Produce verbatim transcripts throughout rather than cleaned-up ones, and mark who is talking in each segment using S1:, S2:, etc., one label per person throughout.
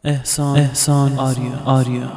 S1: احسان احسان آریا آریا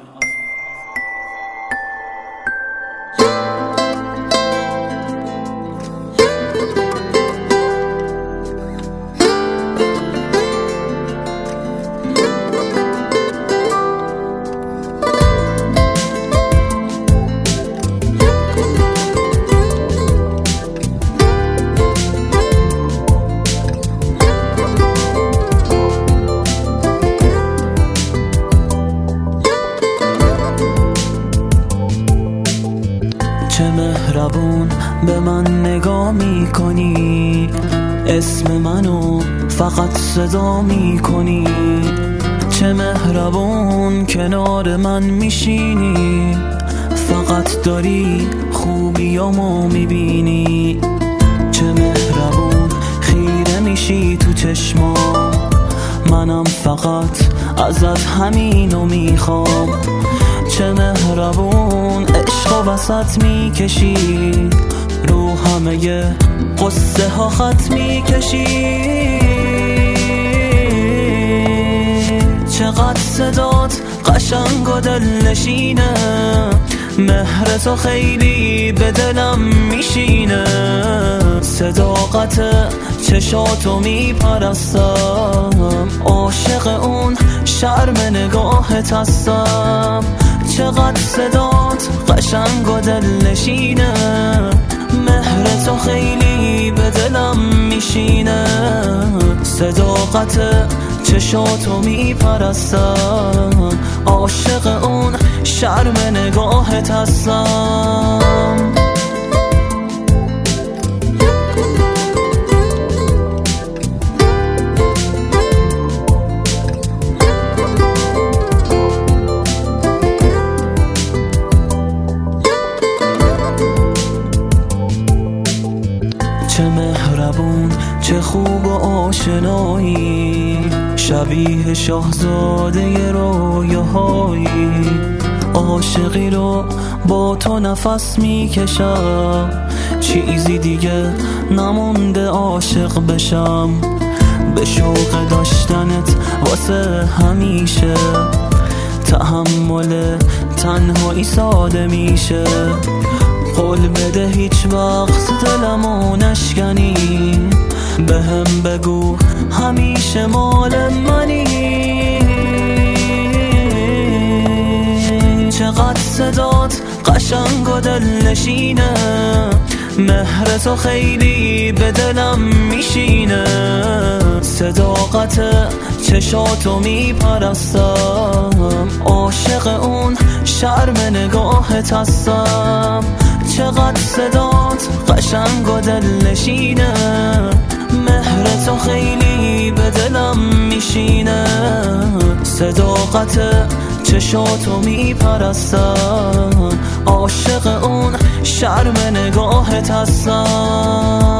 S1: چه مهربون به من نگاه میکنی، اسم منو فقط صدا میکنی. چه مهربون کنار من میشینی، فقط داری خوبیامو میبینی. چه مهربون خیره میشی تو چشمام، منم فقط ازت همینو میخوام. چه مهربون عشق و وسط میکشی، رو همه قصه ها خط میکشی. چقدر صدات قشنگ و دلنشینه، مهر تو خیلی به دلم میشینه. صداقت چشاتو میپرستم، عاشق اون شرم نگاهت هستم. چقدر صدات قشنگ و دلنشینه، مهر تو خیلی به دلم میشینه. صداقت چشاتو میپرستم، عاشق اون شرم نگاهت هستم. چه مهربون چه خوب و آشنایی، شبیه شاهزاده رویاهایی. عاشقی رو با تو نفس میکشم، چیزی دیگه نمونده عاشق بشم. به شوق داشتنت واسه همیشه، تحمل تنهایی ساده میشه. قول بده هیچ وقت دلمو نشکنی، بهم بگو همیشه مال منی. چقدر صدات قشنگ و دلنشینه، مهر تو خیلی به دلم میشینه. صداقت چشاتو میپرستم، عاشق اون شرم نگاهت هستم. چقدر صدات قشنگ و دلنشینه، مهر تو خیلی به دلم میشینه. صداقت چشاتو میپرستم، عاشق اون شرم نگاهت هستم.